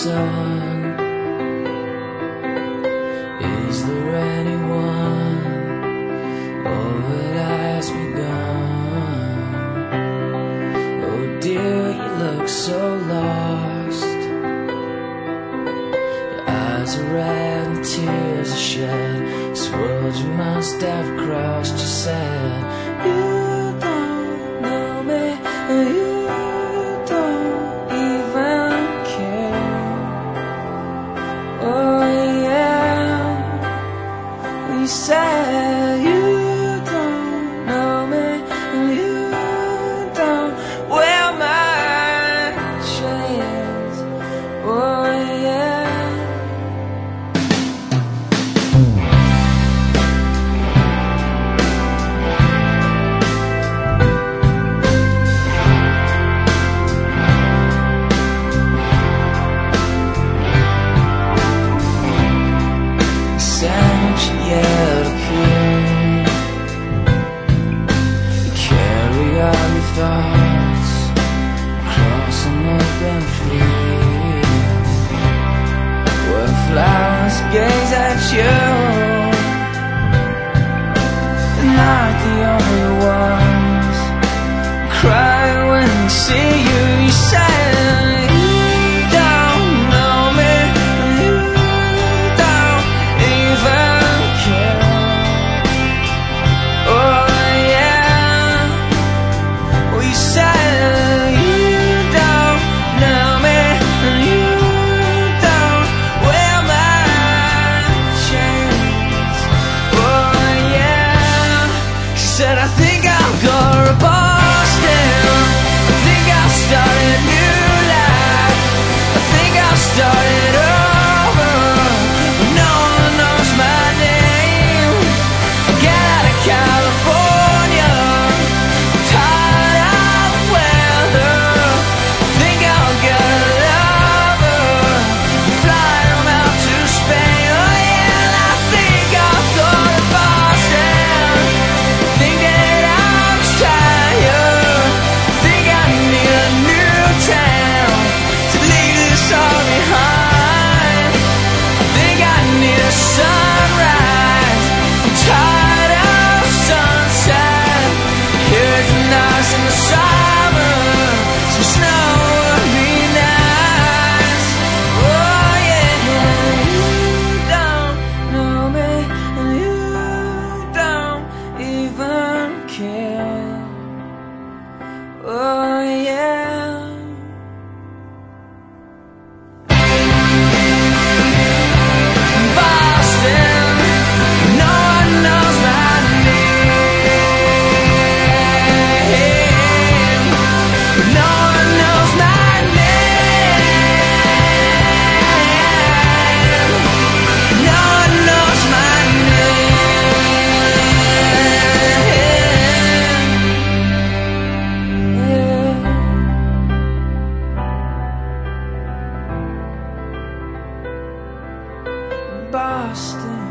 sun. Is there anyone, or it has begun? Oh dear, you look so lost. Your eyes are red and tears are shed. This world you must have crossed, you said. You don't know me, you don't even care. Oh yeah, you said you don't know me, you don't wear my chains. Oh yeah. Yet appear. You carry all your thoughts across an open field, where flowers gaze at you. They're not the only ones cry when they see you. You say said, I think I'll go to Boston. I think I'll start a new life. I think I'll start it over. No one knows my name. I'll get out of California. I'm tired of the weather. I think I'll get a lover. Fly them out to Spain. Oh yeah, and I think I'll go to Boston. Think that I'm tired. Think I need a new town to leave this all behind. I think I need a sunrise. I'm tired of sunset. Here's the nights in the summer. Some snow would be nice. Oh yeah, you don't know me, and you don't even care. Oh yeah. Boston, no one knows my name. No one knows my name. No one knows my name. Boston.